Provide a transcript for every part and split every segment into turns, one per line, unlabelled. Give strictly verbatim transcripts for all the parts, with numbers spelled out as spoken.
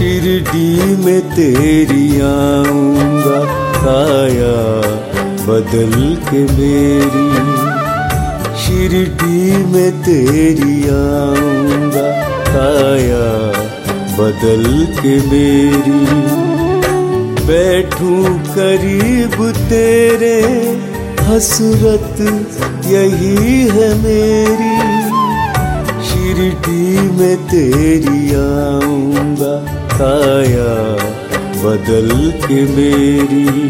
शिरडी में तेरी आऊंगा, काया बदल के मेरी। शिरडी में तेरी आऊंगा, काया बदल के मेरी। बैठूं करीब तेरे, हसरत यही है मेरी। शिरडी में तेरी आऊंगा, काया बदल के मेरी।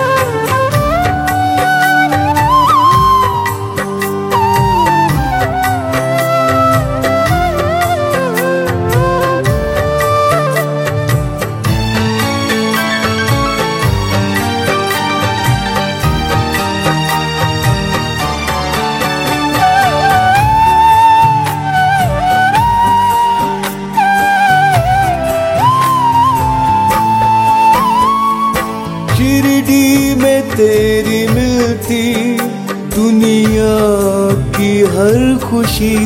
शिरडी में तेरी मिलती दुनिया की हर खुशी,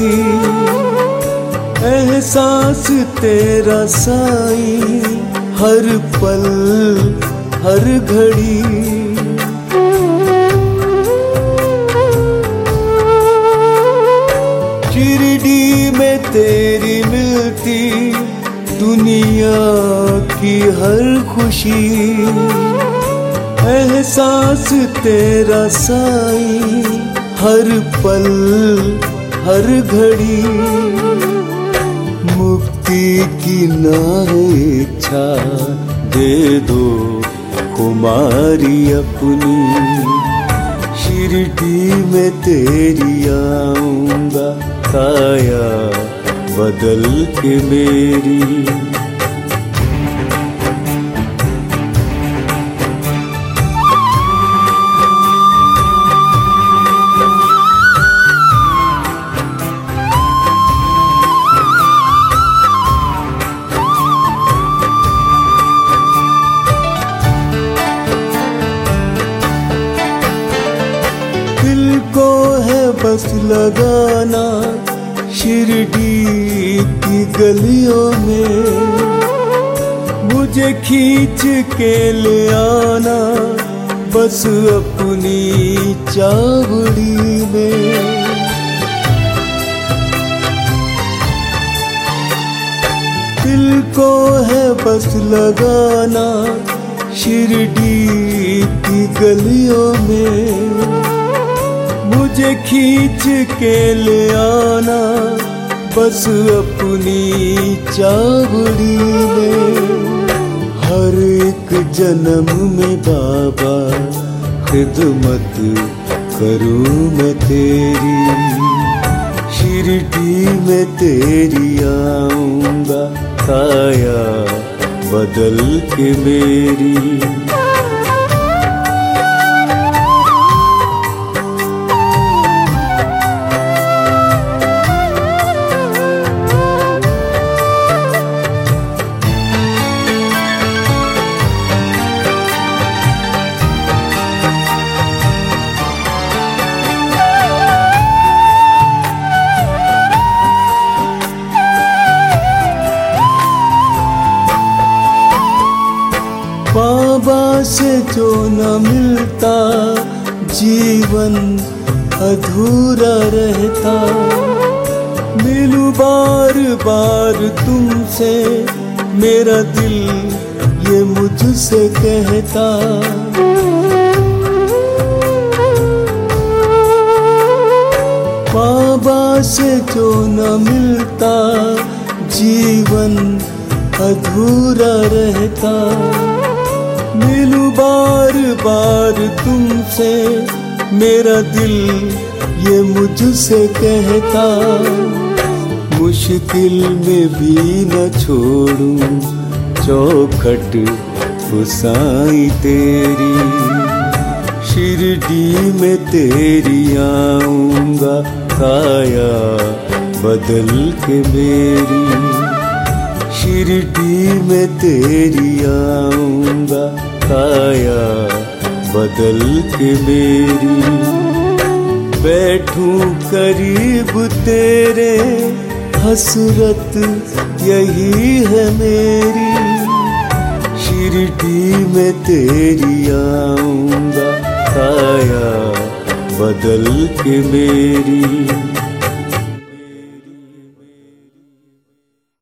एहसास तेरा साईं हर पल हर घड़ी। शिरडी में तेरी मिलती दुनिया की हर खुशी, एहसास तेरा साईं हर पल हर घड़ी। मुक्ति की ना इच्छा दे दो कुमारी अपनी। शिरडी में तेरी आऊंगा, काया बदल के मेरी। दिल को है बस लगाना शिरडी की गलियों में, मुझे खींच के ले आना बस अपनी चावड़ी में। दिल को है बस लगाना शिरडी की गलियों में, मुझे खींच के ले आना बस अपनी चावड़ी में। हर एक जन्म में बाबा खिदमत करूं मैं तेरी। शिरडी में तेरी आऊंगा, काया बदल के मेरी। बाबा से जो न मिलता जीवन अधूरा रहता। मिलूं बार बार तुमसे, मेरा दिल ये मुझसे कहता। बाबा से जो न मिलता जीवन अधूरा रहता। मिलूं बार बार तुमसे, मेरा दिल ये मुझसे कहता। मुश्किल में भी न छोड़ूं चौखट गुसाई तेरी। शिरडी में तेरी आऊंगा, काया बदल के मेरी। शिरडी में तेरी आऊंगा, काया बदल के मेरी। बैठूं करीब तेरे, हसरत यही है मेरी। गिरडी में तेरी आऊंगा, काया बदल के मेरी।